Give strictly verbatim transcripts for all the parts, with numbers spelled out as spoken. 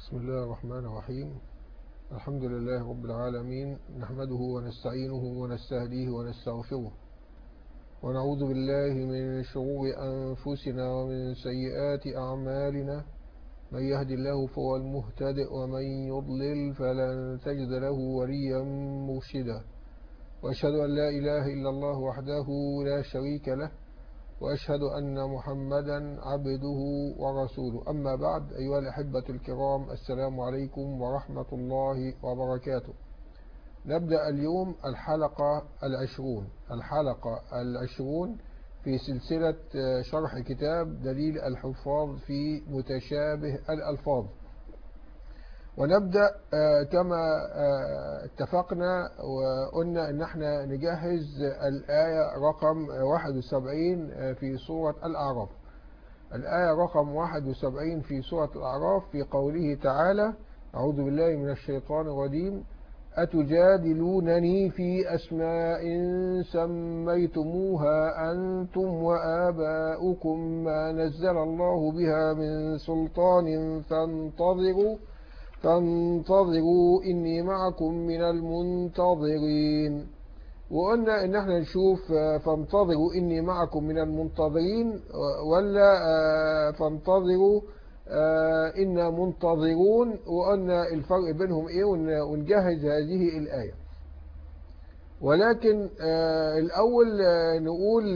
بسم الله الرحمن الرحيم. الحمد لله رب العالمين، نحمده ونستعينه ونستهديه ونستغفره، ونعوذ بالله من شرور أنفسنا ومن سيئات أعمالنا. من يهد الله فهو المهتدئ، ومن يضلل فلن تجد له وليا مرشدا. وأشهد أن لا إله إلا الله وحده لا شريك له، وأشهد أن محمدا عبده ورسوله. أما بعد، أيها الأحبة الكرام، السلام عليكم ورحمة الله وبركاته. نبدأ اليوم الحلقة العشرون الحلقة العشرون في سلسلة شرح كتاب دليل الحفاظ في متشابه الألفاظ. ونبدأ كما اتفقنا وقلنا ان احنا نجهز الآية رقم واحد وسبعين في سورة الأعراف. الآية رقم واحد وسبعين في سورة الأعراف في قوله تعالى: أعوذ بالله من الشيطان الرجيم: أتجادلونني في أسماء سميتموها أنتم وآباؤكم ما نزل الله بها من سلطان فانتظروا فانتظروا إني معكم من المنتظرين. وقلنا إن احنا نشوف فانتظروا إني معكم من المنتظرين ولا فانتظروا إنا منتظرون، وقلنا الفرق بينهم إيه ونجهز هذه الآية. ولكن الأول نقول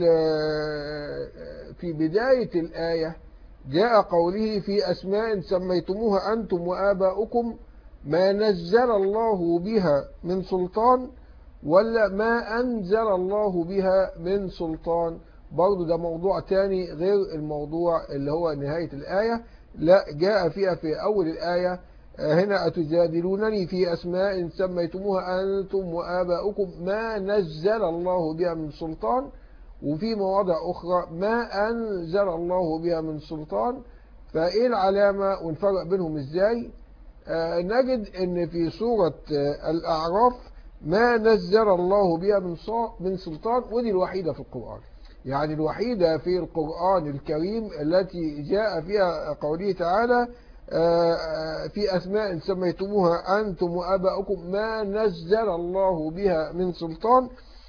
في بداية الآية جاء قوله: في أسماء سميتموها أنتم وآباؤكم ما نزل الله بها من سلطان، ولا ما أنزل الله بها من سلطان. برضو ده موضوع تاني غير الموضوع اللي هو نهاية الآية. لا، جاء فيها في أول الآية هنا: أتجادلونني في أسماء سميتموها أنتم وآباؤكم ما نزل الله بها من سلطان، وفي مواضع أخرى ما أنزل الله بها من سلطان. فإيه العلامة ونفرق بينهم إزاي؟ آه نجد أن في سورة آه الأعراف ما نزل الله بها من, من سلطان، ودي الوحيدة في القرآن، يعني الوحيدة في القرآن الكريم التي جاء فيها قوله تعالى: آه في أسماء سميتموها أنتم وآباؤكم ما نزل الله بها من سلطان.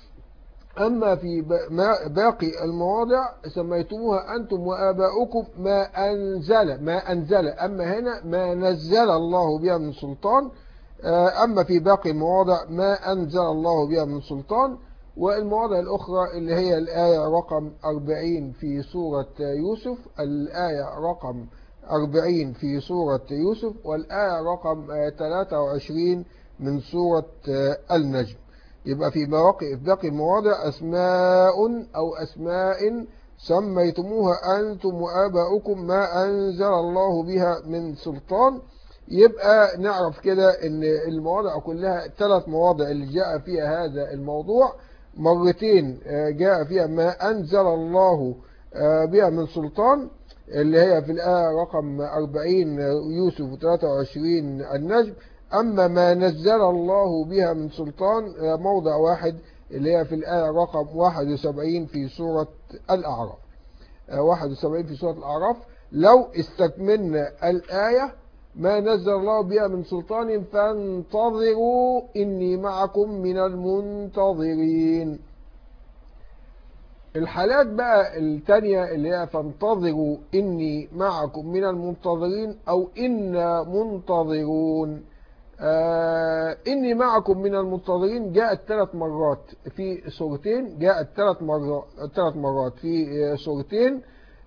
أما في باقي المواضع سميتموها أنتم وآباؤكم ما أنزل ما أنزل أما هنا ما نزل الله بها من سلطان. أما في باقي المواضع ما أنزل الله بها من سلطان. والمواضع الأخرى اللي هي الآية رقم أربعين في سورة يوسف، الآية رقم أربعين في سورة يوسف، والآية رقم ثلاثة وعشرين من سورة النجم. يبقى في باقي في باقي المواضع أسماء أو أسماء سميتموها أنتم وآباؤكم ما أنزل الله بها من سلطان. يبقى نعرف كده إن المواضع كلها ثلاث مواضع اللي جاء فيها هذا الموضوع. مرتين جاء فيها ما أنزل الله بها من سلطان، اللي هي في الآية رقم أربعين يوسف وثلاثة وعشرين النجم. أما ما نزل الله بها من سلطان موضع واحد، اللي هي في الآية رقم واحد وسبعين في سورة الأعراف. واحد وسبعين في سورة الأعراف. لو استكملنا الآية: ما نزل الله بها من سلطان فانتظروا إني معكم من المنتظرين. الحالات بقى التانية اللي هي فانتظروا إني معكم من المنتظرين أو إنا منتظرون. آه إني معكم من المنتظرين جاءت ثلاث مرات في سورتين جاءت ثلاث مرات ثلاث مرات في سورتين.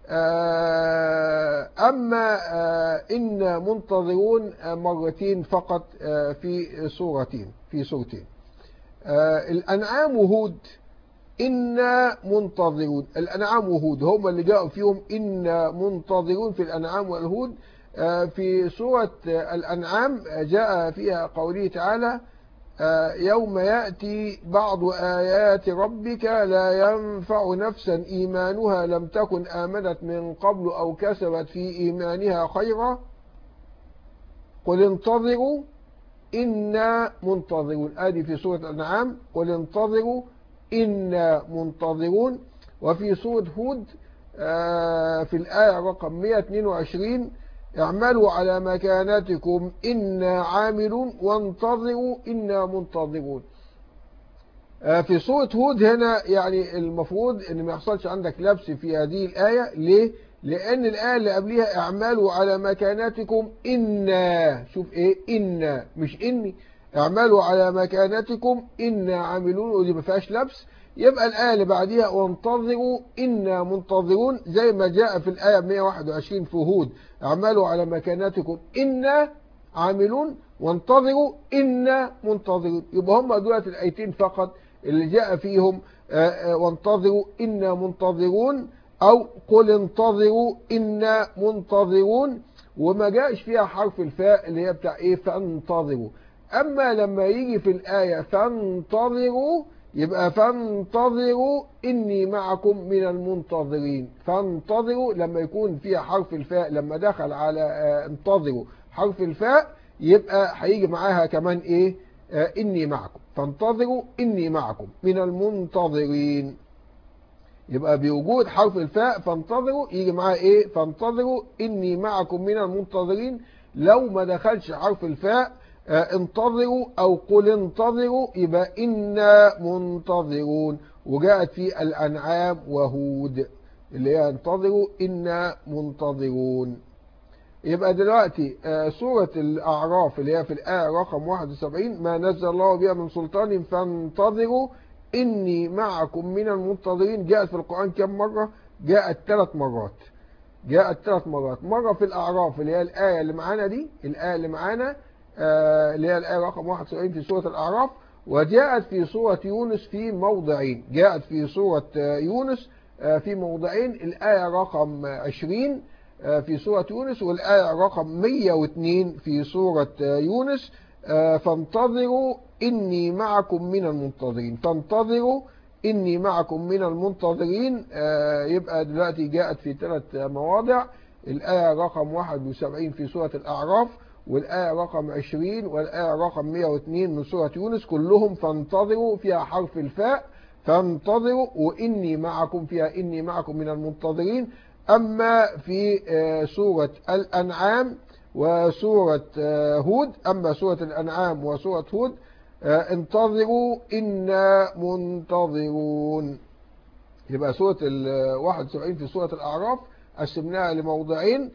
آه أما آه إن منتظرون مرتين فقط آه في سورتين في سورتين آه الأنعام وهود إنا منتظرون. الأنعام وهود هم اللي جاءوا فيهم إنا منتظرون في الأنعام والهود. في سورة الأنعام جاء فيها قوله تعالى: يوم يأتي بعض آيات ربك لا ينفع نفسا إيمانها لم تكن آمنت من قبل أو كسبت في إيمانها خيرا قل انتظروا إنا منتظرون. آدي في سورة الأنعام: قل انتظروا إنا منتظرون. وفي سورة هود في الآية رقم مئة واثنين وعشرين اعملوا على مكانتكم إنا عاملون وانتظروا إنا منتظرون. في سورة هود هنا يعني المفروض ان ما يحصلش عندك لبس في هذه الآية. ليه؟ لأن الآية اللي قبلها اعملوا على مكانتكم إنا، شوف ايه، إنا مش إني، اعملوا على مكانتكم إنا عاملون، ودي ما فيهاش لبس. يبقى الآية اللي بعديها وانتظروا إنا منتظرون، زي ما جاء في الآية مئة وواحد وعشرين في هود، اعملوا على مكانتكم إنا عاملون وانتظروا إنا منتظرون. يبقى هم دولة الآيتين فقط اللي جاء فيهم وانتظروا إنا منتظرون أو قل انتظروا إنا منتظرون، وما جاءش فيها حرف الفاء اللي هي بتاع إيه فانتظروا. أما لما يجي في الآية فانتظروا يبقى فانتظروا إني معكم من المنتظرين. فانتظروا لما يكون فيها حرف الفاء، لما دخل على انتظروا حرف الفاء يبقى هيجي معاها كمان إيه آه إني معكم. فانتظروا إني معكم من المنتظرين، يبقى بوجود حرف الفاء فانتظروا يجي معاها إيه فانتظروا إني معكم من المنتظرين. لو ما دخلش حرف الفاء آه انتظروا أو قل انتظروا يبقى إنا منتظرون. وجاءت في الأنعام وهود اللي هي انتظروا إنا منتظرون. يبقى دلوقتي سورة الأعراف اللي هي في الآية رقم واحد وسبعين ما نزل الله بها من سلطان فانتظروا إني معكم من المنتظرين، جاءت في القرآن كم مرة؟ جاءت ثلاث مرات. جاءت ثلاث مرات، مرة في الأعراف اللي هي الآية اللي معانا دي، الآية اللي معانا اللي هي الآية رقم واحد وسبعين في سورة الأعراف، وجاءت في سورة يونس في موضعين. جاءت في سورة يونس في موضعين، الآية رقم عشرين في سورة يونس والآية رقم مئة واثنين في سورة يونس. فانتظروا إني معكم من المنتظرين. فانتظروا إني معكم من المنتظرين. يبقى دلوقتي جاءت في ثلاث مواضع، الآية رقم واحد وسبعين في سورة الأعراف والآية رقم عشرين والآية رقم مئة واثنين من سورة يونس، كلهم فانتظروا فيها حرف الفاء فانتظروا، وإني معكم فيها إني معكم من المنتظرين. أما في سورة الأنعام وسورة هود، أما سورة الأنعام وسورة هود انتظروا إنا منتظرون. يبقى سورة الواحد وسبعين في سورة الأعراف قسمناها لموضعين.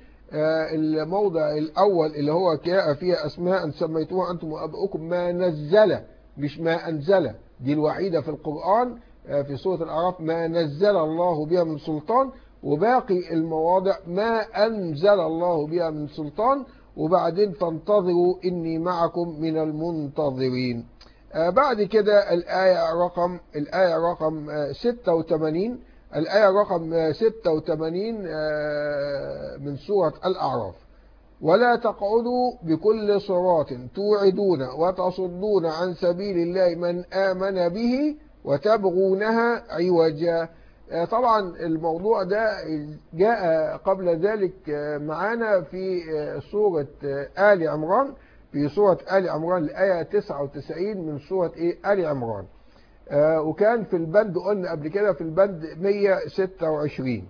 الموضع الأول اللي هو جاء فيها أسماء سميتوها أنتم وآباؤكم ما نزل، مش ما أنزل، دي الوحيدة في القرآن في سورة الأعراف ما نزل الله بها من سلطان، وباقي المواضع ما أنزل الله بها من سلطان. وبعدين فانتظروا إني معكم من المنتظرين. آه بعد كده الآية رقم الآية رقم آه ستة وثمانين، الآية رقم ستة وثمانين آه من سورة الأعراف. ولا تقعدوا بكل صراط توعدون وتصدون عن سبيل الله من آمن به وتبغونها عوجا. طبعا الموضوع ده جاء قبل ذلك معانا في سورة آل عمران، في سورة آل عمران الآية تسعة وتسعين من سورة إيه آل عمران، وكان في البند قلنا قبل كده في البند مئة وستة وعشرين.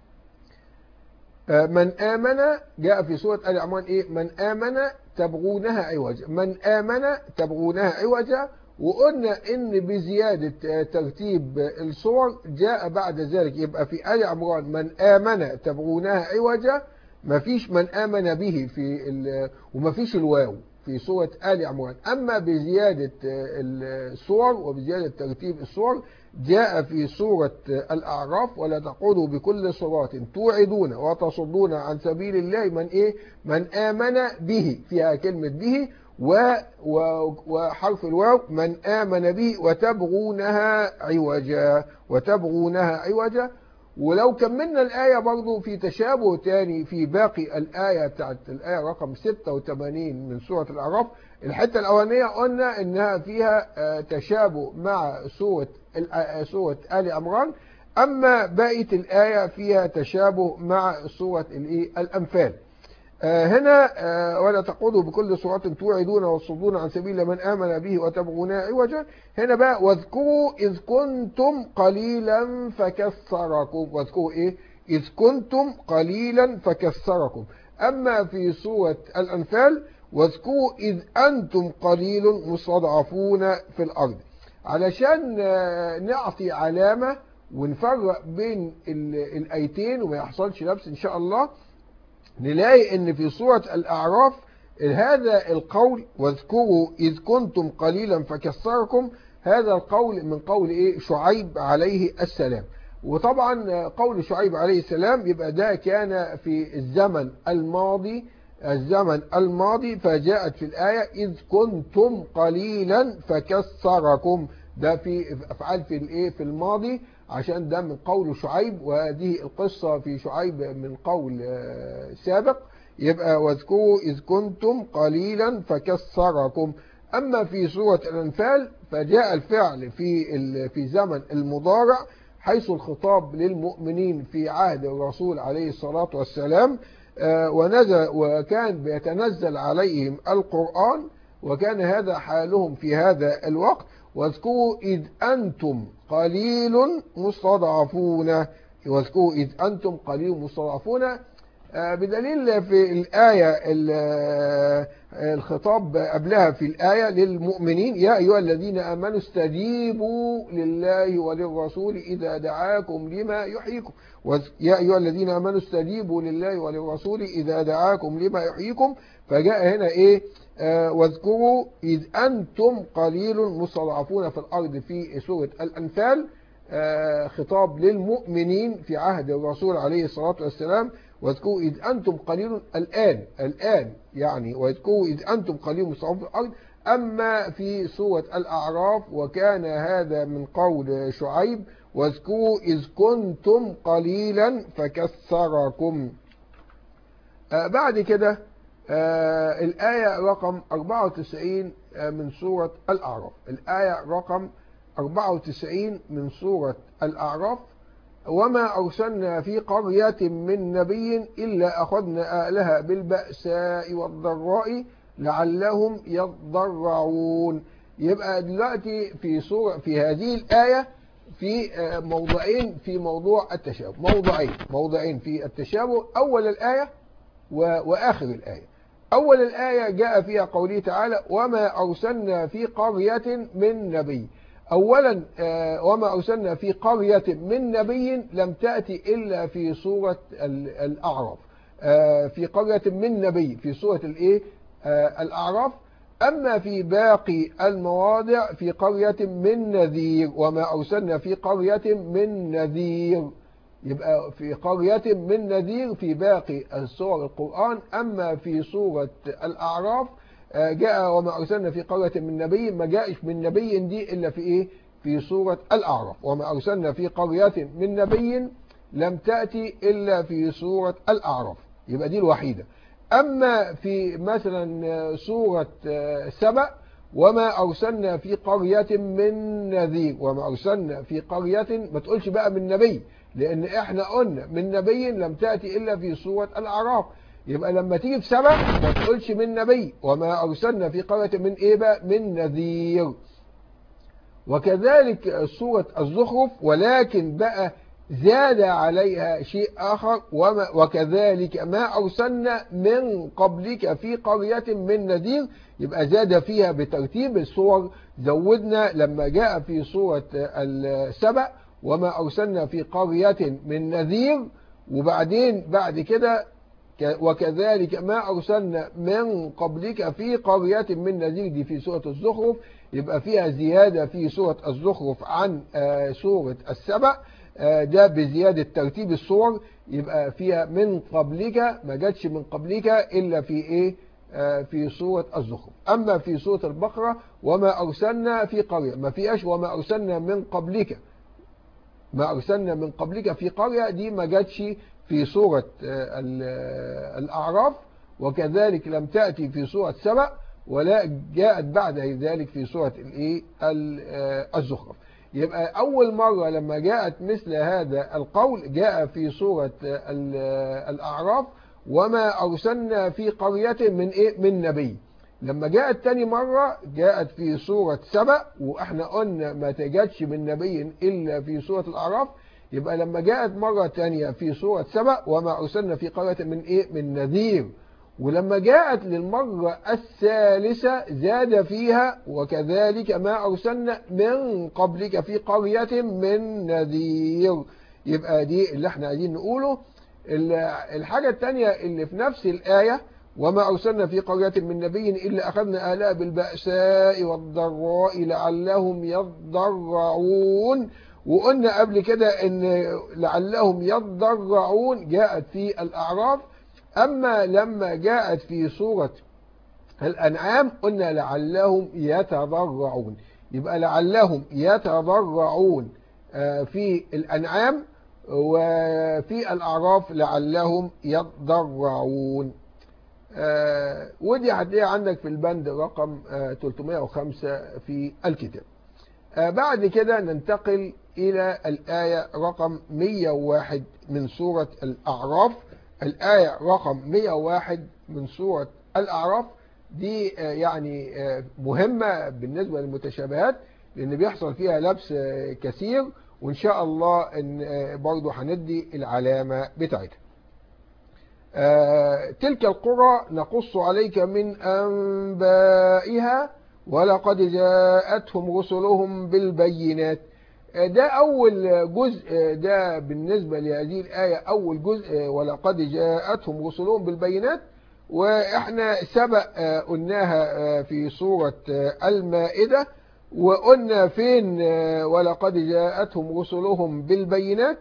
من آمن جاء في سورة آل عمران إيه من آمن تبغونها عوجا، من آمن تبغونها عوجا. وقلنا إن بزيادة ترتيب الصور جاء بعد ذلك، يبقى في آل عمران من آمن تبغونها عوجا، ما فيش من آمن به في وما فيش الواو في سورة آل عمران. أما بزيادة الصور وبزيادة ترتيب الصور جاء في سورة الأعراف ولا تقعدوا بكل صراط توعدون وتصدون عن سبيل الله من إيه من آمن به، فيها كلمة به و وحرف الواو من آمن به وتبغونها عوجا، وتبغونها عوجا. ولو كملنا الآية برضو في تشابه تاني في باقي الآية بتاعت الآية رقم ستة وثمانين من سورة الأعراف. الحتة الأولانية قلنا إنها فيها تشابه مع سورة سورة آل عمران، أما بقية الآية فيها تشابه مع سورة الأنفال. هنا ولا تقعدوا بكل صراط توعدون وتصدون عن سبيل من آمن به وتبغونها عوجا. هنا بقى واذكروا إذ كنتم قليلا فكثركم. واذكروا إيه إذ كنتم قليلا فكثركم. أما في سورة الأنفال واذكروا إذ أنتم قليل مستضعفون في الأرض، علشان نعطي علامة ونفرق بين الآيتين وما يحصلش لبس إن شاء الله. نلاقي إن في سورة الأعراف هذا القول واذكروا إذ كنتم قليلا فكثركم، هذا القول من قول إيه؟ شعيب عليه السلام. وطبعا قول شعيب عليه السلام يبقى ده كان في الزمن الماضي، الزمن الماضي فجاءت في الآية إذ كنتم قليلا فكثركم، ده في أفعال في الإيه؟ في الماضي، عشان ده من قول شعيب، وهذه القصة في شعيب من قول سابق. يبقى واذكروا إذ كنتم قليلا فكثركم. أما في سورة الأنفال فجاء الفعل في في زمن المضارع، حيث الخطاب للمؤمنين في عهد الرسول عليه الصلاة والسلام، ونزل وكان بيتنزل عليهم القرآن، وكان هذا حالهم في هذا الوقت. واذكروا إذ أنتم قليل مستضعفون، واذكروا إذ أنتم قليل مستضعفون، بدليل في الآية الخطاب قبلها في الآية للمؤمنين يا أيها الذين آمنوا استجيبوا لله وللرسول إذا دعاكم لما يحييكم، يا أيها الذين آمنوا استجيبوا لله وللرسول إذا دعاكم لما يحييكم. فجاء هنا إيه؟ آه واذكروا إذ أنتم قليل مستضعفون في الأرض في سورة الأنفال، آه خطاب للمؤمنين في عهد الرسول عليه الصلاة والسلام. واذكروا إذ أنتم قليل الآن، الآن يعني واذكروا إذ أنتم قليل مستضعفون في الأرض. أما في سورة الأعراف وكان هذا من قول شعيب واذكروا إذ كنتم قليلا فكثركم. آه بعد كده آه الآية رقم أربعة وتسعين من سورة الأعراف، الآية رقم أربعة وتسعين من سورة الأعراف وما أرسلنا في قرية من نبي إلا أخذنا أهلها بالبأساء والضراء لعلهم يضرعون. يبقى دلوقتي في سورة في هذه الآية في موضعين في موضوع التشابه، موضعين موضعين في التشابه، أول الآية وآخر الآية. أول الآية جاء فيها قوله تعالى وما أرسلنا في قرية من نبي. أولا وما أرسلنا في قرية من نبي لم تأتي إلا في سورة الأعراف، في قرية من نبي في سورة الإيه؟ الأعراف. أما في باقي المواضع في قرية من نذير، وما أرسلنا في قرية من نذير، يبقى في قرية من نذير في باقي السور القرآن. أما في سورة الأعراف جاء وما أرسلنا في قرية من نبي، ما جاءش من نبي دي إلا في إيه؟ في سورة الأعراف. وما أرسلنا في قرية من نبي لم تأتي إلا في سورة الأعراف، يبقى دي الوحيدة. أما في مثلا سورة سبأ وما أرسلنا في قرية من نذير، وما أرسلنا في قرية، ما تقولش بقى من نبي، لأن إحنا قلنا من نبي لم تأتي إلا في سورة الأعراف. يبقى لما تيجي في سبأ ما تقولش من نبي، وما أرسلنا في قرية من إيه بقى؟ من نذير. وكذلك سورة الزخرف، ولكن بقى زاد عليها شيء آخر وما وكذلك ما أرسلنا من قبلك في قرية من نذير، يبقى زاد فيها بترتيب السور. زودنا لما جاء في سورة السبأ وما أرسلنا في قرية من نذير، وبعدين بعد كده وكذلك ما أرسلنا من قبلك في قرية من نذير، دي في سورة الزخرف، يبقى فيها زيادة في سورة الزخرف عن سورة السبأ، ده بزيادة ترتيب السور. يبقى فيها من قبلك، ما جاتش من قبلك إلا في إيه؟ في سورة الزخرف. أما في سورة البقرة وما أرسلنا في قرية، ما فيهاش وما أرسلنا من قبلك، ما أرسلنا من قبلك في قرية، دي ما جاتش في سورة الأعراف. وكذلك لم تأتي في سورة سبأ، ولا جاءت بعد ذلك في سورة الإيه؟ الزخرف. يبقى أول مرة لما جاءت مثل هذا القول جاء في سورة الأعراف وما أرسلنا في قرية من إيه؟ من نبي. لما جاءت تاني مرة جاءت في سورة سبأ، وإحنا قلنا ما تجدش من نبي إلا في سورة الأعراف. يبقى لما جاءت مرة تانية في سورة سبأ وما أرسلنا في قرية من إيه من نذير، ولما جاءت للمرة الثالثة زاد فيها وكذلك ما أرسلنا من قبلك في قرية من نذير. يبقى دي اللي احنا عايزين نقوله. الحاجة التانية اللي في نفس الآية وما أرسلنا في قرية من نبي إلا أخذنا أهلها بالبأساء والضراء لعلهم يضرعون. وقلنا قبل كده إن لعلهم يضرعون جاءت في الأعراف، أما لما جاءت في سورة الأنعام قلنا لعلهم يتضرعون. يبقى لعلهم يتضرعون في الأنعام، وفي الأعراف لعلهم يضرعون. ودي هتلاقيها عندك في البند رقم ثلاثمائة وخمسة في الكتاب. بعد كده ننتقل إلى الآية رقم مئة وواحد من سورة الأعراف. الآية رقم مئة وواحد من سورة الأعراف دي يعني مهمة بالنسبة للمتشابهات، لأن بيحصل فيها لبس كثير، وإن شاء الله إن برضو هندي العلامة بتاعتها. تلك القرى نقص عليك من أنبائها ولقد جاءتهم رسلهم بالبينات. ده أول جزء، ده بالنسبة لهذه الآية أول جزء ولقد جاءتهم رسلهم بالبينات. وإحنا سبق قلناها في سورة المائدة، وقلنا فين ولقد جاءتهم رسلهم بالبينات.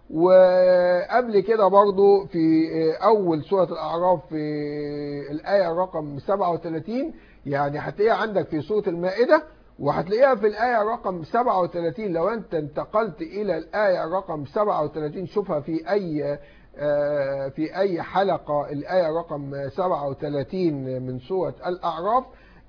وقبل كده برضو في أول سورة الأعراف في الآية رقم سبعة وثلاثين، يعني هتلاقيها عندك في سورة المائدة وهتلاقيها في الآية رقم سبعة وثلاثين. لو أنت انتقلت إلى الآية رقم سبعة وثلاثين شوفها في أي في أي حلقة الآية رقم سبعة وثلاثين من سورة الأعراف.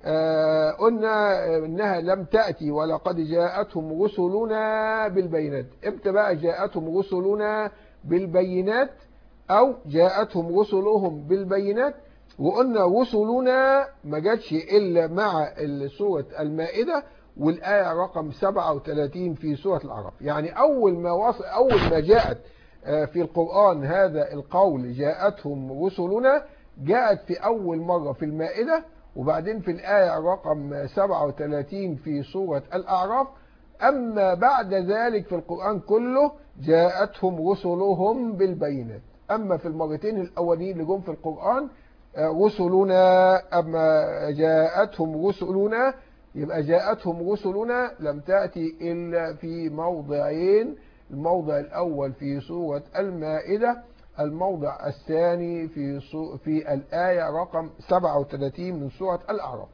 قلنا إنها لم تأتي ولقد جاءتهم رسلنا بالبينات. امتى بقى جاءتهم رسلنا بالبينات أو جاءتهم رسلهم بالبينات؟ وقلنا رسلنا ما جاتش إلا مع سورة المائدة والآية رقم سبعة وثلاثين في سورة الأعراف. يعني أول ما وصل أول ما جاءت في القرآن هذا القول جاءتهم رسلنا جاءت في أول مرة في المائدة، وبعدين في الآية رقم سبعة وثلاثين في سورة الأعراف. أما بعد ذلك في القرآن كله جاءتهم رسلهم بالبينات. أما في المرتين الأولين اللي جم في القرآن رسلنا، أما جاءتهم رسلنا يبقى جاءتهم رسلنا لم تأتي إلا في موضعين. الموضع الأول في سورة المائدة، الموضع الثاني في في الآية رقم سبعة وثلاثين من سورة الأعراف.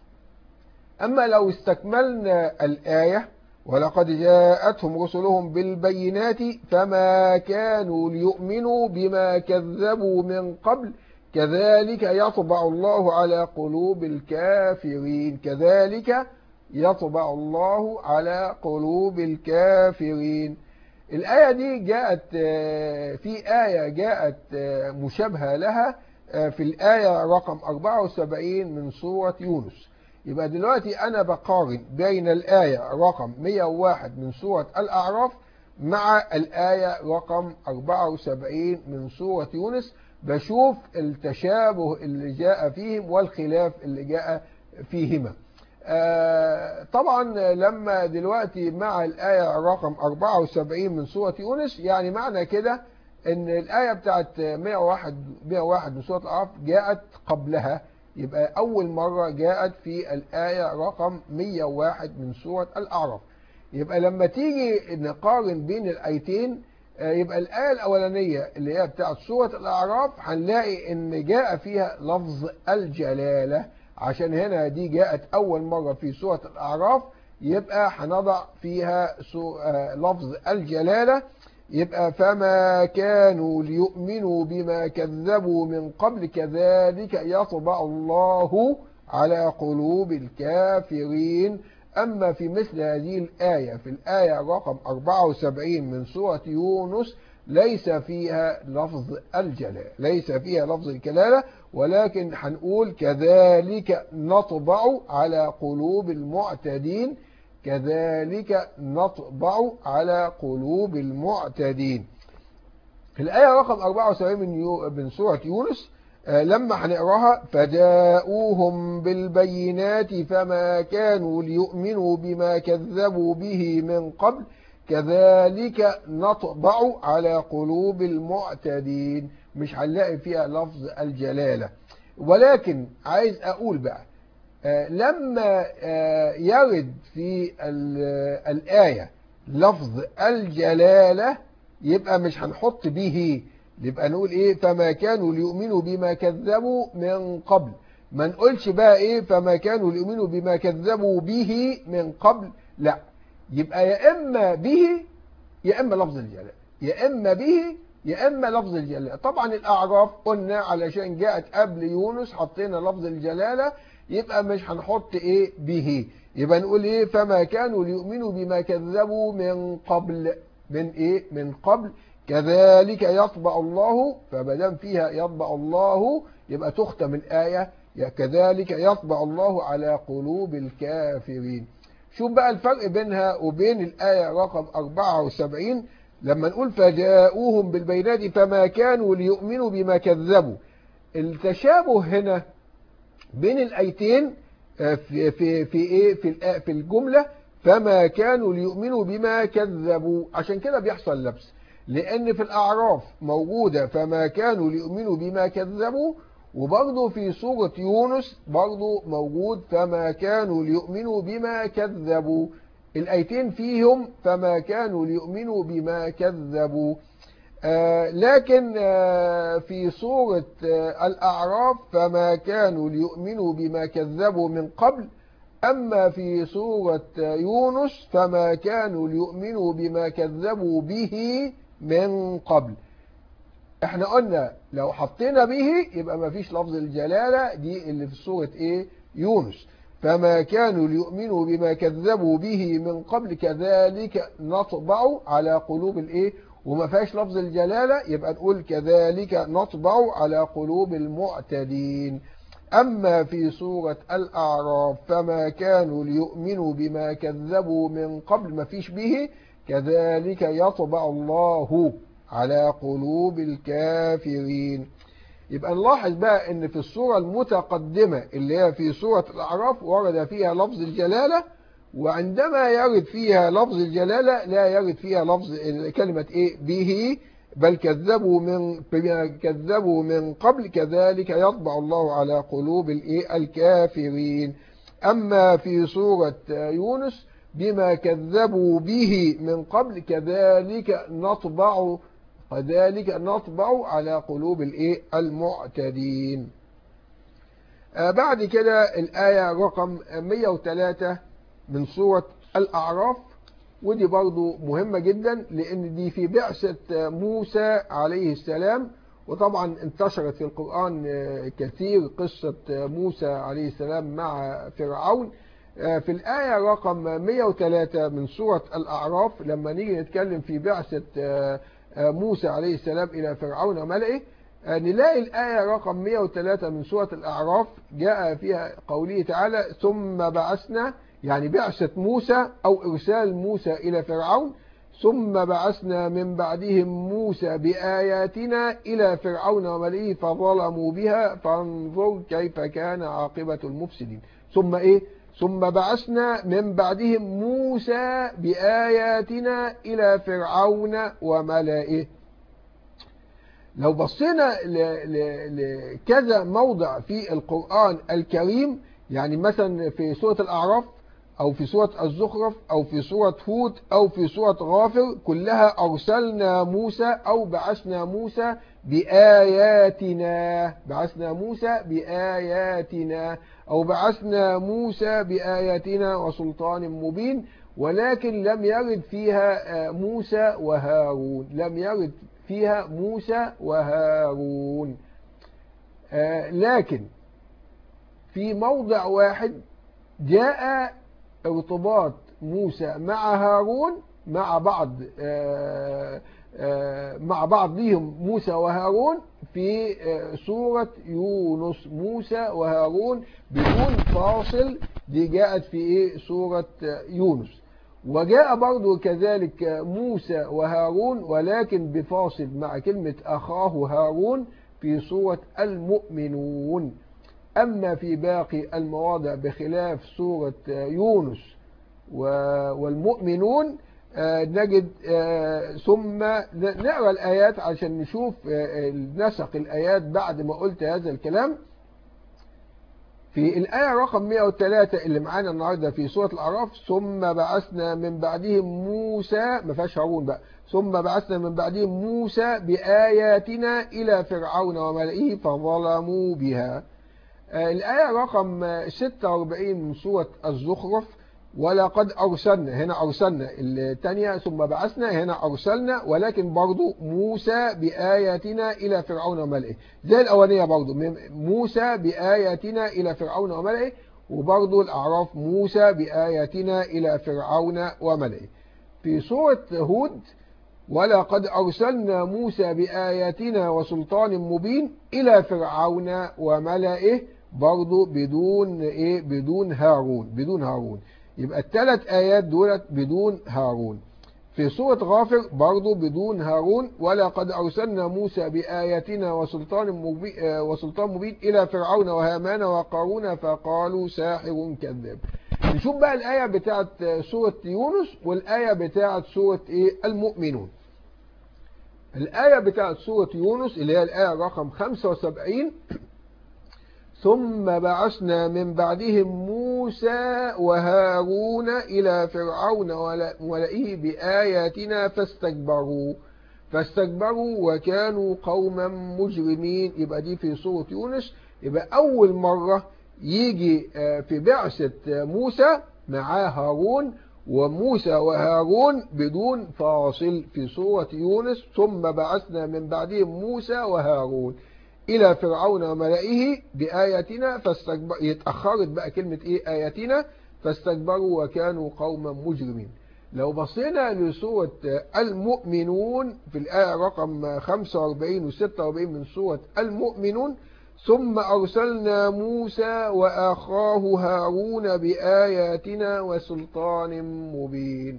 أما لو استكملنا الآية ولقد جاءتهم رسلهم بالبينات فما كانوا ليؤمنوا بما كذبوا من قبل كذلك يطبع الله على قلوب الكافرين. كذلك يطبع الله على قلوب الكافرين. الآية دي جاءت في آية جاءت مشابهة لها في الآية رقم أربعة وسبعين من سورة يونس. يبقى دلوقتي أنا بقارن بين الآية رقم مئة وواحد من سورة الأعراف مع الآية رقم أربعة وسبعين من سورة يونس، بشوف التشابه اللي جاء فيهم والخلاف اللي جاء فيهما. آه طبعا لما دلوقتي مع الآية رقم أربعة وسبعين من سورة يونس، يعني معنى كده ان الآية بتاعت مئة وواحد من سورة الأعراف جاءت قبلها، يبقى أول مرة جاءت في الآية رقم مئة وواحد من سورة الأعراف. يبقى لما تيجي نقارن بين الآيتين يبقى الآية الأولانية اللي هي بتاعت سورة الأعراف هنلاقي ان جاء فيها لفظ الجلالة، عشان هنا دي جاءت أول مرة في سورة الأعراف، يبقى هنضع فيها لفظ الجلالة. يبقى فما كانوا ليؤمنوا بما كذبوا من قبل كذلك يطبع الله على قلوب الكافرين. أما في مثل هذه الآية في الآية رقم أربعة وسبعين من سورة يونس ليس فيها لفظ الجلالة، ليس فيها لفظ الجلالة، ولكن هنقول كذلك نطبع على قلوب المعتدين. كذلك نطبع على قلوب المعتدين. في الآية رقم أربعة وسبعين من, يو من سورة يونس آه لما هنقراها: فجاءوهم بالبينات فما كانوا ليؤمنوا بما كذبوا به من قبل كذلك نطبع على قلوب المعتدين. مش هنلاقي فيها لفظ الجلالة، ولكن عايز أقول بقى آه لما آه يرد في الآية لفظ الجلالة يبقى مش هنحط به، يبقى نقول ايه: فما كانوا ليؤمنوا بما كذبوا من قبل. ما نقولش بقى ايه: فما كانوا ليؤمنوا بما كذبوا به من قبل، لا، يبقى يا اما به يا اما لفظ الجلالة، يا اما به يا اما لفظ الجلالة. طبعا الاعراف قلنا علشان جاءت قبل يونس حطينا لفظ الجلالة، يبقى مش هنحط ايه به، يبقى نقول ايه: فما كانوا ليؤمنوا بما كذبوا من قبل. من ايه؟ من قبل. كذلك يطبع الله، فمادام فيها يطبع الله يبقى تختم الآية: كذلك يطبع الله على قلوب الكافرين. شوف بقى الفرق بينها وبين الآية رقم أربعة وسبعين لما نقول فجاءوهم بالبينات فما كانوا ليؤمنوا بما كذبوا. التشابه هنا بين الآيتين في في في ايه في في الجملة فما كانوا ليؤمنوا بما كذبوا، عشان كده بيحصل لبس، لأن في الأعراف موجودة فما كانوا ليؤمنوا بما كذبوا، وبرضه في سورة يونس برضه موجود فما كانوا ليؤمنوا بما كذبوا. الآيتين فيهم فما كانوا ليؤمنوا بما كذبوا. آه لكن آه في سورة آه الأعراف فما كانوا ليؤمنوا بما كذبوا من قبل، أما في سورة يونس فما كانوا ليؤمنوا بما كذبوا به من قبل. احنا قلنا لو حطينا به يبقى ما فيش لفظ الجلالة، دي اللي في سورة ايه؟ يونس. فما كانوا ليؤمنوا بما كذبوا به من قبل كذلك نطبع على قلوب الايه؟ وما فيهاش لفظ الجلالة، يبقى نقول كذلك نطبع على قلوب المعتدين. أما في سورة الأعراف فما كانوا ليؤمنوا بما كذبوا من قبل، ما فيش به، كذلك يطبع الله على قلوب الكافرين. يبقى نلاحظ بقى ان في السورة المتقدمة اللي هي في سورة الأعراف ورد فيها لفظ الجلالة، وعندما يرد فيها لفظ الجلالة لا يرد فيها لفظ كلمة ايه؟ به، بل كذبوا من كذبوا من قبل كذلك يطبع الله على قلوب الكافرين. أما في سورة يونس بما كذبوا به من قبل كذلك نطبع كذلك نطبع على قلوب المعتدين. بعد كده الآية رقم مئة وثلاثة من سورة الأعراف، ودي برضو مهمة جدا لأن دي في بعثة موسى عليه السلام، وطبعا انتشرت في القرآن كثير قصة موسى عليه السلام مع فرعون. في الآية رقم مئة وثلاثة من سورة الأعراف لما نيجي نتكلم في بعثة موسى عليه السلام إلى فرعون وملئه، نلاقي الآية رقم مئة وثلاثة من سورة الأعراف جاء فيها قوله تعالى: ثم بعثنا، يعني بعثة موسى أو إرسال موسى إلى فرعون، ثم بعثنا من بعدهم موسى بآياتنا إلى فرعون وملئه فظلموا بها فانظر كيف كان عاقبة المفسدين. ثم إيه؟ ثم بعثنا من بعدهم موسى بآياتنا إلى فرعون وملئه. لو بصينا لكذا موضع في القرآن الكريم، يعني مثلا في سورة الأعراف أو في سورة الزخرف أو في سورة هود أو في سورة غافر، كلها أرسلنا موسى أو بعثنا موسى بآياتنا، بعثنا موسى بآياتنا أو بعثنا موسى بآياتنا وسلطان مبين، ولكن لم يرد فيها موسى وهارون، لم يرد فيها موسى وهارون. لكن في موضع واحد جاء ارتباط موسى مع هارون مع بعض مع بعضهم موسى وهارون في سورة يونس، موسى وهارون بدون فاصل، دي جاءت في إيه؟ سورة يونس. وجاء برضو كذلك موسى وهارون ولكن بفاصل مع كلمة أخاه هارون في سورة المؤمنون. أما في باقي المواضع بخلاف سورة يونس والمؤمنون نجد ثم نقرأ الآيات عشان نشوف نسق الآيات بعد ما قلت هذا الكلام. في الآية رقم مئة وثلاثة اللي معانا النهاردة في سورة الأعراف، ثم بعثنا من بعدهم موسى، ما فيهاش هارون بقى، ثم بعثنا من بعدهم موسى بآياتنا إلى فرعون وملئه فظلموا بها. الآية رقم ستة وأربعين من سورة الزخرف، ولقد أرسلنا، هنا أرسلنا الثانية، ثم بعثنا، هنا أرسلنا ولكن برضو موسى بآياتنا إلى فرعون وملئه، زي الأولانية برضو موسى بآياتنا إلى فرعون وملئه، وبرضو الأعراف موسى بآياتنا إلى فرعون وملئه. في سورة هود ولقد أرسلنا موسى بآياتنا وسلطان مبين إلى فرعون وملئه، برضو بدون إيه؟ بدون هارون، بدون هارون. يبقى الثلاث آيات دولت بدون هارون. في سورة غافر برضو بدون هارون، ولقد أرسلنا موسى بآياتنا وسلطان مبين, وسلطان مبين إلى فرعون وهامان وقارون فقالوا ساحر كذاب. نشوف بقى الآية بتاعت سورة يونس والآية بتاعت سورة إيه؟ المؤمنون. الآية بتاعت سورة يونس اللي هي الآية رقم خمسة وسبعين، ثم بعثنا من بعدهم موسى وهارون إلى فرعون وملئه بآياتنا فاستكبروا فاستكبروا وكانوا قوما مجرمين. يبقى دي في سورة يونس. يبقى أول مرة يجي في بعثة موسى معاه هارون، وموسى وهارون بدون فاصل في سورة يونس، ثم بعثنا من بعدهم موسى وهارون إلى فرعون وملئه بآياتنا فاستكبروا. يتأخرت بقى كلمة إيه؟ آياتنا، فاستكبروا وكانوا قوما مجرمين. لو بصينا لسورة المؤمنون في الآية رقم خمسة وأربعين و ستة وأربعين من سورة المؤمنون، ثم أرسلنا موسى وأخاه هارون بآياتنا وسلطان مبين.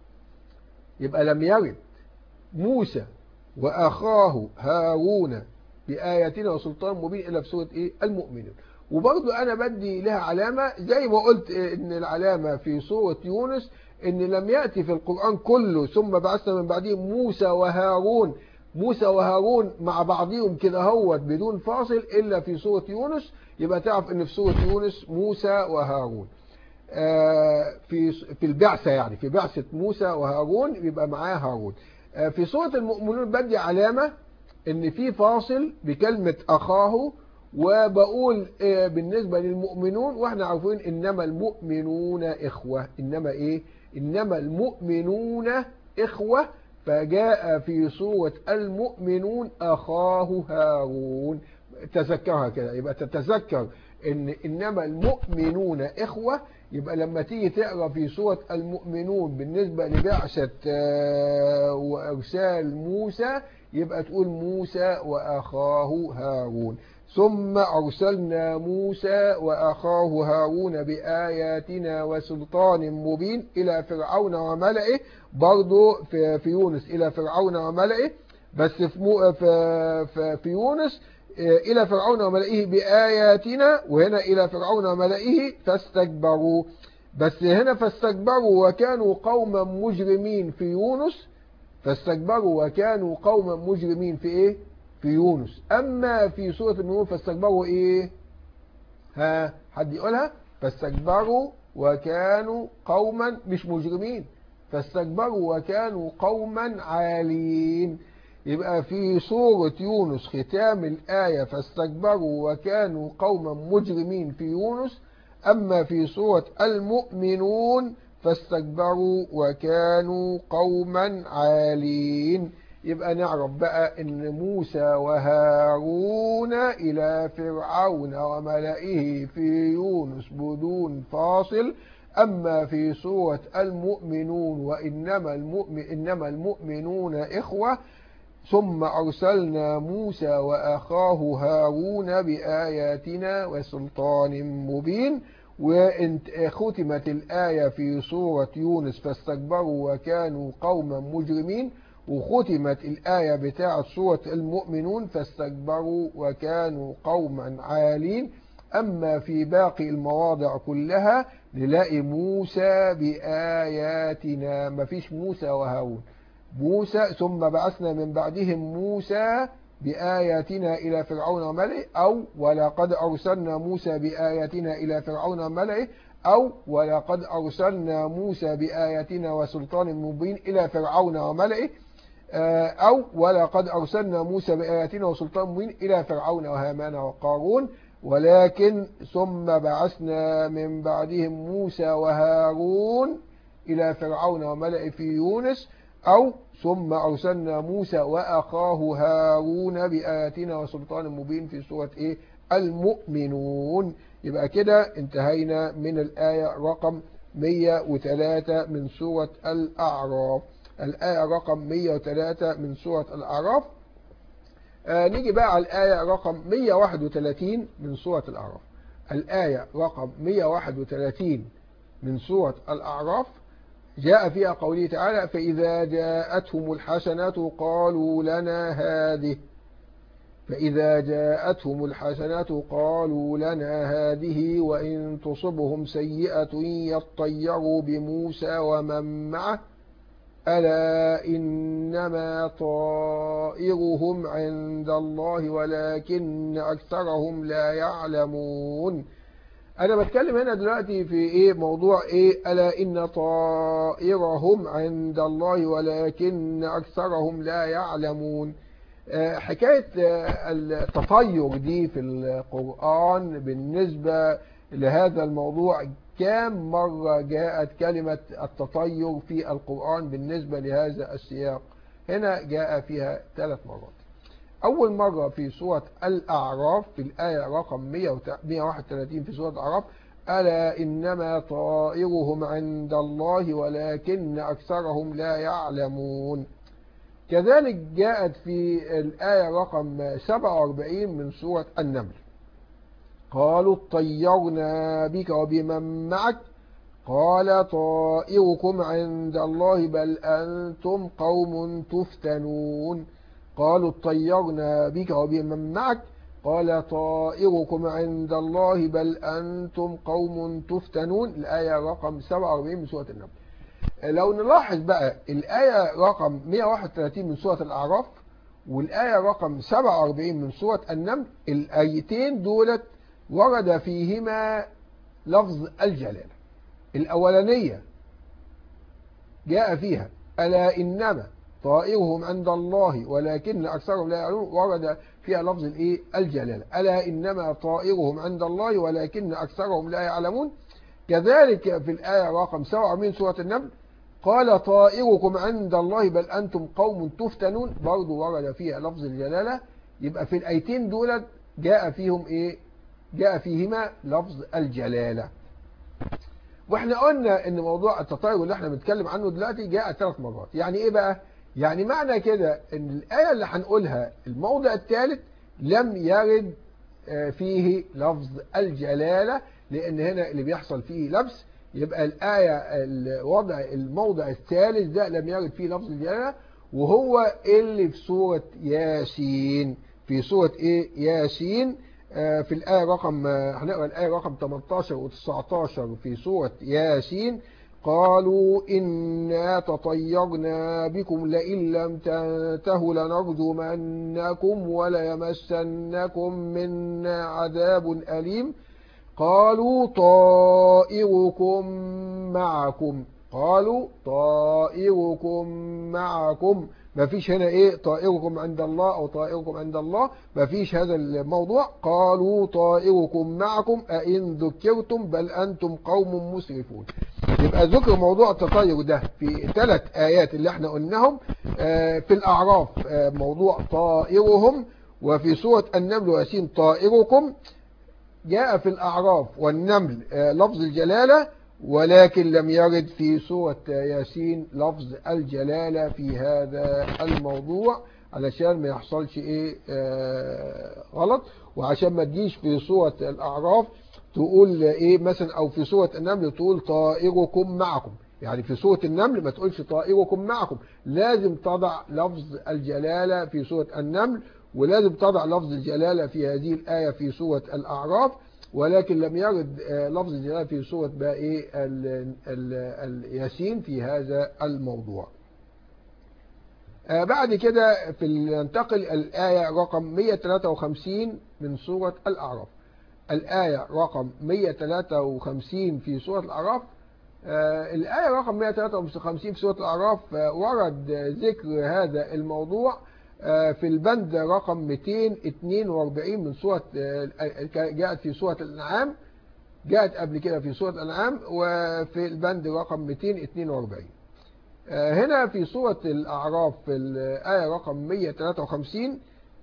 يبقى لم يرد موسى وأخاه هارون بآياتنا وسلطان مبين إلا في سورة إيه؟ المؤمنون. وبرضو أنا بدي لها علامة زي ما قلت إن العلامة في سورة يونس إن لم يأتي في القرآن كله ثم بعثنا من بعدهم موسى وهارون، موسى وهارون مع بعضهم كده هوت بدون فاصل إلا في سورة يونس. يبقى تعرف إن في سورة يونس موسى وهارون آه في في البعثة، يعني في بعثة موسى وهارون يبقى معاه هارون. آه في سورة المؤمنون بدي علامة ان في فاصل بكلمة اخاه، وبقول إيه بالنسبة للمؤمنون، واحنا عارفين انما المؤمنون اخوة، انما ايه؟ انما المؤمنون اخوة. فجاء في سورة المؤمنون اخاه هارون، تذكرها كده. يبقى تتذكر ان انما المؤمنون اخوة. يبقى لما تيجي تقرا في سورة المؤمنون بالنسبة لبعثة وارسال موسى، يبقى تقول موسى وأخاه هارون. ثم أرسلنا موسى وأخاه هارون بآياتنا وسلطان مبين إلى فرعون وملئه، برضو في, في يونس إلى فرعون وملئه، بس في, مو في, في يونس إلى فرعون وملئه بآياتنا، وهنا إلى فرعون وملئه فاستكبروا. بس هنا فاستكبروا وكانوا قوما مجرمين في يونس، فاستكبروا وكانوا قوما مجرمين في ايه؟ في يونس. اما في سورة المؤمنون فاستكبروا ايه؟ ها حد يقولها؟ فاستكبروا وكانوا قوما مش مجرمين، فاستكبروا وكانوا قوما عالين. يبقى في سورة يونس ختام الآية فاستكبروا وكانوا قوما مجرمين في يونس. أما في سورة المؤمنون فاستكبروا وكانوا قوما عالين. يبقى نعرف بقى ان موسى وهارون إلى فرعون وملئه في يونس بدون فاصل. أما في سورة المؤمنون وإنما المؤمن إنما المؤمنون إخوة، ثم أرسلنا موسى وأخاه هارون بآياتنا وسلطان مبين. وختمت الآية في سورة يونس فاستكبروا وكانوا قوما مجرمين، وختمت الآية بتاعة سورة المؤمنون فاستكبروا وكانوا قوما عالين. أما في باقي المواضع كلها نلاقي موسى بآياتنا، مفيش موسى وهارون. موسى ثم بعثنا من بعدهم موسى بآياتنا إلى فرعون وملئه، أو ولقد أرسلنا موسى بآياتنا إلى فرعون وملئه، أو ولقد أرسلنا موسى بآياتنا وسلطان مبين إلى فرعون وملئه، أو ولقد أرسلنا موسى بآياتنا وسلطان مبين إلى فرعون وهامان وقارون. ولكن ثم بعثنا من بعدهم موسى وهارون إلى فرعون وملئه في يونس، أو ثم أرسلنا موسى وأخاه هارون بآياتنا وسلطان مبين في سورة إيه؟ المؤمنون. يبقى كده انتهينا من الآية رقم مئة وثلاثة من سورة الأعراف. الآية رقم مئة وثلاثة من سورة الأعراف. آه نيجي بقى على الآية رقم مئة وواحد وثلاثين من سورة الأعراف. الآية رقم مئة وواحد وثلاثين من سورة الأعراف جاء فيها قوله تعالى: فإذا جاءتهم الحسنات قالوا لنا هذه فإذا جاءتهم الحسنات قالوا لنا هذه وإن تصبهم سيئة يطيروا بموسى ومن معه ألا إنما طائرهم عند الله ولكن أكثرهم لا يعلمون. أنا بتكلم هنا دلوقتي في إيه؟ موضوع إيه؟ ألا إن طائرهم عند الله ولكن أكثرهم لا يعلمون. حكاية التطير دي في القرآن بالنسبة لهذا الموضوع، كم مرة جاءت كلمة التطير في القرآن بالنسبة لهذا السياق؟ هنا جاء فيها ثلاث مرات. أول مرة في سورة الأعراف في الآية رقم مئة وواحد وثلاثين في سورة الأعراف: ألا إنما طائرهم عند الله ولكن أكثرهم لا يعلمون. كذلك جاءت في الآية رقم سبعة وأربعين من سورة النمل: قالوا اطيرنا بك وبمن معك قال طائركم عند الله بل أنتم قوم تفتنون. قالوا اطيرنا بك وبمن معك قال طائركم عند الله بل أنتم قوم تفتنون. الآية رقم سبعة وأربعين من سورة النمل. لو نلاحظ بقى الآية رقم مئة وواحد وثلاثين من سورة الأعراف والآية رقم سبعة وأربعين من سورة النمل، الآيتين دولت ورد فيهما لفظ الجلالة. الأولانية جاء فيها ألا إنما طائرهم عند الله ولكن أكثرهم لا يعلمون، ورد فيها لفظ الإيه؟ الجلالة. ألا إنما طائرهم عند الله ولكن أكثرهم لا يعلمون. كذلك في الآية رقم سبعة وأربعين سورة النمل: قال طائركم عند الله بل أنتم قوم تفتنون، برضو ورد فيها لفظ الجلالة. يبقى في الآيتين دول جاء فيهم إيه؟ جاء فيهما لفظ الجلالة. واحنا قلنا ان موضوع التطير اللي احنا بنتكلم عنه دلوقتي جاء ثلاث مرات. يعني ايه بقى؟ يعني معنى كده ان الآية اللي هنقولها الموضع الثالث لم يرد فيه لفظ الجلالة، لان هنا اللي بيحصل فيه لبس. يبقى الآية الوضع الموضع الثالث ده لم يرد فيه لفظ الجلالة، وهو اللي في سورة ياسين. في سورة ايه؟ ياسين. في الآية رقم هنقرأ الآية رقم ثمانية عشر و تسعة عشر في سورة ياسين: قالوا إنا تطيرنا بكم لئن لم تنتهوا لنرجمنكم وليمسنكم منا عذاب أليم. قالوا طائركم معكم قالوا طائركم معكم ما فيش هنا ايه طائركم عند الله او طائركم عند الله، ما فيش هذا الموضوع. قالوا طائركم معكم أئن ذكرتم بل أنتم قوم مسرفون. يبقى ذكر موضوع التطير ده في ثلاث آيات اللي احنا قلناهم. في الأعراف موضوع طائرهم، وفي سورة النمل وياسين طائركم. جاء في الأعراف والنمل لفظ الجلالة، ولكن لم يرد في سورة ياسين لفظ الجلالة في هذا الموضوع. علشان ما يحصلش ايه آه غلط. وعشان ما تجيش في سورة الأعراف تقول ايه مثلا، او في سورة النمل تقول طائركم معكم. يعني في سورة النمل ما تقولش طائركم معكم، لازم تضع لفظ الجلالة في سورة النمل، ولازم تضع لفظ الجلالة في هذه الآية في سورة الأعراف. ولكن لم يرد لفظ الجلالة في سورة بقى ايه الياسين في هذا الموضوع. بعد كده في ننتقل الآية رقم مئة وثلاثة وخمسين من سورة الأعراف. الآية رقم مئة وثلاثة وخمسين في سورة الأعراف. الآية رقم مئة وثلاثة وخمسين في سورة الأعراف ورد ذكر هذا الموضوع في البند رقم مئتين واثنين وأربعين من سورة، جاءت في سورة الأنعام، جاءت قبل كده في سورة الأنعام، وفي البند رقم مئتين واثنين وأربعين. هنا في سورة الأعراف في الآية رقم مئة وثلاثة وخمسين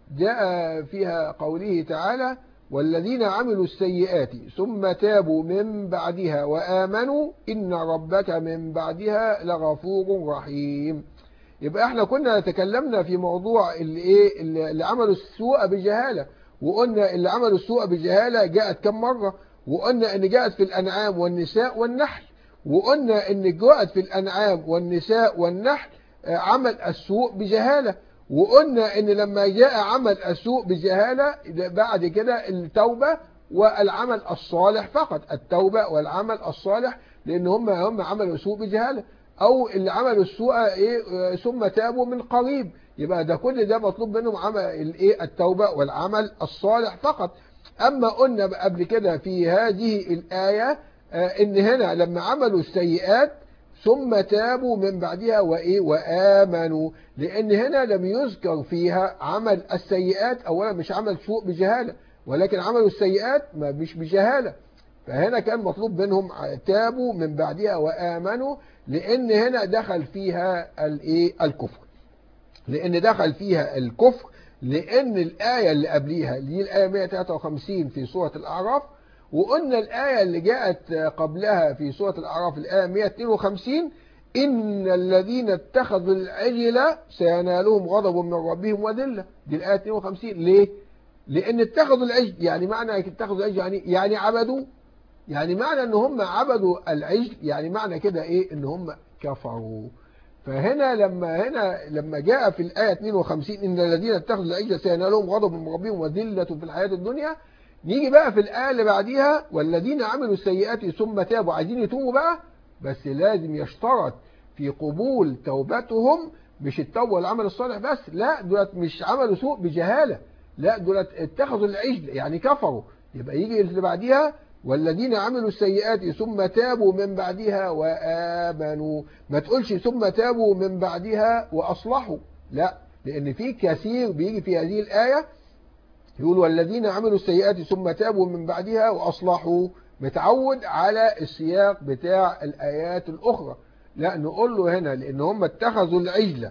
جاء فيها قوله تعالى: والذين عملوا السيئات ثم تابوا من بعدها وآمنوا إن ربك من بعدها لغفور رحيم. يبقى احنا كنا تكلمنا في موضوع اللي ايه اللي عملوا السوء بجهالة، وقلنا اللي عملوا السوء بجهالة جاءت كم مرة، وقلنا ان جاءت في الأنعام والنساء والنحل، وقلنا ان جاءت في الأنعام والنساء والنحل عمل السوء بجهالة، وقلنا ان لما جاء عمل السوء بجهالة بعد كده التوبة والعمل الصالح فقط، التوبة والعمل الصالح، لان هم هم عملوا السوء بجهالة، او اللي عملوا السوء ايه ثم تابوا من قريب. يبقى ده كل ده مطلوب منهم عمل الايه التوبة والعمل الصالح فقط. اما قلنا قبل كده في هذه الآية ان هنا لما عملوا السيئات ثم تابوا من بعدها وإيه وآمنوا، لأن هنا لم يذكر فيها عمل السيئات. أولا مش عمل سوء بجهالة، ولكن عملوا السيئات ما مش بجهالة، فهنا كان مطلوب منهم تابوا من بعدها وآمنوا، لأن هنا دخل فيها الإيه الكفر، لأن دخل فيها الكفر، لأن الآية اللي قبليها اللي هي الآية مئة وثلاثة وخمسين في سورة الأعراف، وقلنا الآية اللي جاءت قبلها في سورة الأعراف الآية مئة واثنين وخمسين: إن الذين اتخذوا العجل سينالهم غضب من ربهم وذلة. دي الآية اثنين وخمسين. ليه؟ لأن اتخذوا العجل، يعني معنى اتخذوا العجل يعني يعني عبدوا، يعني معنى ان هم عبدوا العجل، يعني معنى كده ايه ان هم كفروا. فهنا لما هنا لما جاء في الآية اثنين وخمسين إن الذين اتخذوا العجل سينالهم غضب من ربهم وذلة في الحياة الدنيا، نيجي بقى في الآية اللي بعديها: والذين عملوا السيئات ثم تابوا. عايزين يتوبوا بقى، بس لازم يشترط في قبول توبتهم مش التوبة والعمل الصالح بس، لا دولت مش عملوا سوء بجهالة، لا دولت اتخذوا العجل يعني كفروا. يبقى يجي اللي بعديها: والذين عملوا السيئات ثم تابوا من بعدها وآمنوا. ما تقولش ثم تابوا من بعدها وأصلحوا، لا، لأن في كثير بيجي في هذه الآية يقول والذين عملوا السيئات ثم تابوا من بعدها وأصلحوا، متعود على السياق بتاع الآيات الأخرى. لا، نقول له هنا لأن هم اتخذوا العجلة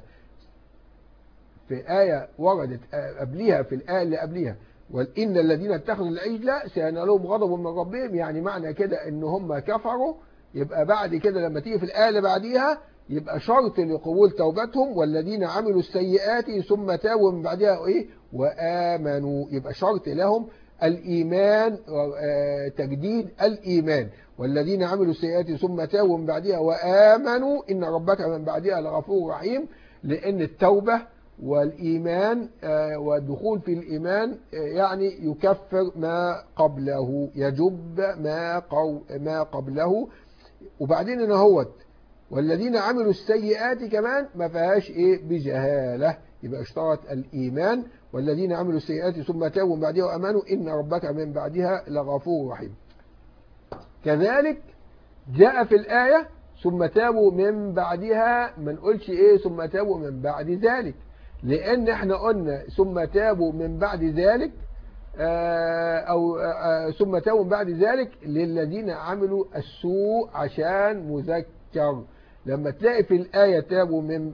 في آية وردت قبلها، في الآية اللي قبلها: وإن الذين اتخذوا العجلة سينالهم غضب من ربهم، يعني معنى كده ان هم كفروا. يبقى بعد كده لما تيجي في الآية اللي بعديها يبقى شرط لقبول توبتهم: والذين عملوا السيئات ثم تابوا من بعدها ايه وآمنوا، يبقى شرط لهم الإيمان، تجديد الإيمان. والذين عملوا السيئات ثم تابوا من بعدها وآمنوا إن ربك من بعدها لغفور رحيم، لأن التوبة والإيمان والدخول في الإيمان يعني يكفر ما قبله، يجب ما ما قبله. وبعدين هنا هوت والذين عملوا السيئات كمان ما فيهاش ايه بجهالة، يبقى اشترط الإيمان: والذين عملوا السيئات ثم تابوا من بعدها وآمنوا إن ربك من بعدها لغفور رحيم. كذلك جاء في الآية ثم تابوا من بعدها، ما نقولش ايه ثم تابوا من بعد ذلك، لأن احنا قلنا ثم تابوا من بعد ذلك أو ثم تابوا من بعد ذلك للذين عملوا السوء عشان مذكر. لما تلاقي في الآية تابوا من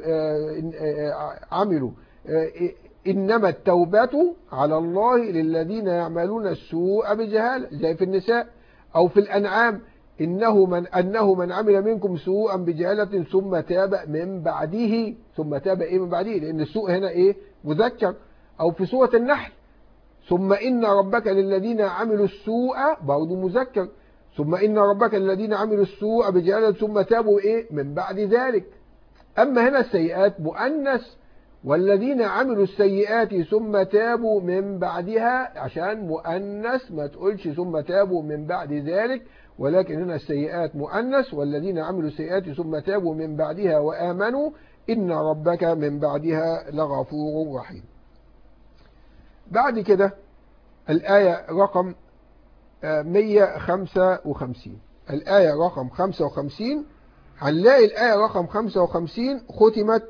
عملوا إنما التوبة على الله للذين يعملون السوء بجهالة زي في النساء، أو في الأنعام إنه من أنه من عمل منكم سوءا بجهالة ثم تاب من بعده. ثم تاب إيه من بعده؟ لأن السوء هنا إيه؟ مذكر. أو في سورة النحل ثم إن ربك للذين عملوا السوء برضه مذكر. ثم إن ربك للذين عملوا السوء بجهالة ثم تابوا إيه؟ من بعد ذلك. أما هنا السيئات مؤنث، والذين عملوا السيئات ثم تابوا من بعدها، عشان مؤنث ما تقولش ثم تابوا من بعد ذلك، ولكن هنا السيئات مؤنث، والذين عملوا السيئات ثم تابوا من بعدها وآمنوا إن ربك من بعدها لغفور رحيم. بعد كده الآية رقم مئة وخمسة وخمسين. الآية رقم خمسة وخمسين هنلاقي الآية رقم خمسة وخمسين ختمت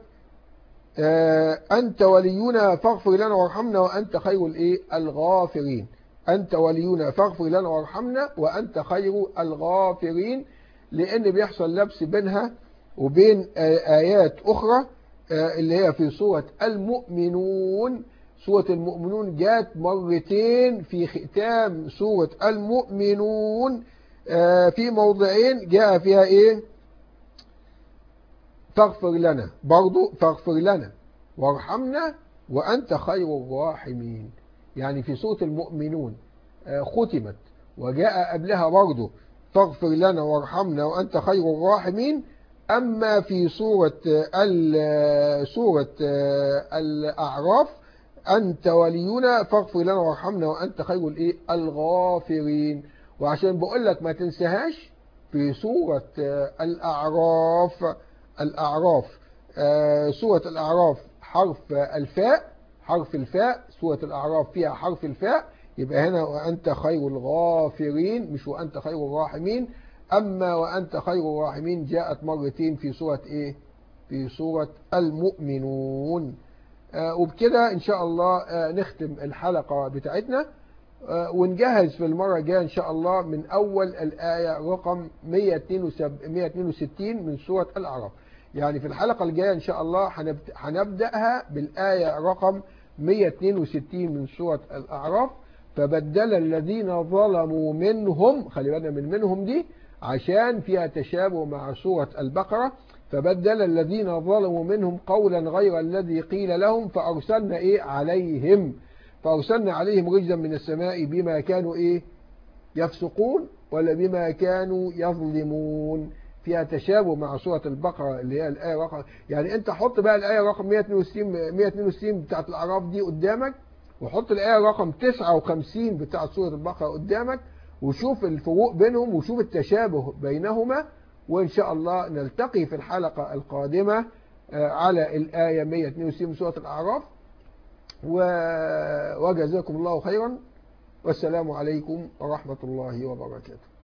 أنت ولينا فاغفر لنا وارحمنا وأنت خير الإيه؟ الغافرين. أنت ولينا فاغفر لنا وارحمنا وأنت خير الغافرين، لأن بيحصل لبس بينها وبين آيات أخرى اللي هي في سورة المؤمنون. سورة المؤمنون جات مرتين في ختام سورة المؤمنون، في موضعين جاء فيها إيه؟ فاغفر لنا، برضو فاغفر لنا وارحمنا وأنت خير الراحمين. يعني في سورة المؤمنون ختمت وجاء قبلها برضو فاغفر لنا وارحمنا وأنت خير الراحمين. أما في سورة سورة الأعراف أنت ولينا فاغفر لنا وارحمنا وأنت خير الإيه؟ الغافرين. وعشان بقول لك ما تنساهاش، في سورة الأعراف الأعراف سورة الأعراف حرف الفاء، حرف الفاء، سورة الأعراف فيها حرف الفاء، يبقى هنا وأنت خير الغافرين مش وأنت خير الراحمين. أما وأنت خير الراحمين جاءت مرتين في سورة إيه؟ في سورة المؤمنون. وبكده إن شاء الله نختم الحلقة بتاعتنا، ونجهز في المرة الجاية إن شاء الله من أول الآية رقم مئة واثنين وستين من سورة الأعراف. يعني في الحلقة الجاية إن شاء الله هنبدأها بالآية رقم مئة واثنين وستين من سورة الأعراف. فبدل الذين ظلموا منهم، خلي بالنا من منهم دي عشان فيها تشابه مع سورة البقرة. فبدل الذين ظلموا منهم قولا غير الذي قيل لهم فأرسلنا إيه عليهم فأرسلنا عليهم رجزا من السماء بما كانوا إيه يفسقون ولا بما كانوا يظلمون. فيها تشابه مع سورة البقرة اللي هي الآية رقم، يعني أنت حط بقى الآية رقم مئة واثنين وستين بتاعت الأعراف دي قدامك، وحط الآية رقم تسعة وخمسين بتاعت سورة البقرة قدامك، وشوف الفروق بينهم وشوف التشابه بينهما. وإن شاء الله نلتقي في الحلقة القادمة على الآية مئة واثنين وستين من سورة الأعراف. وجزاكم الله خيرا، والسلام عليكم ورحمة الله وبركاته.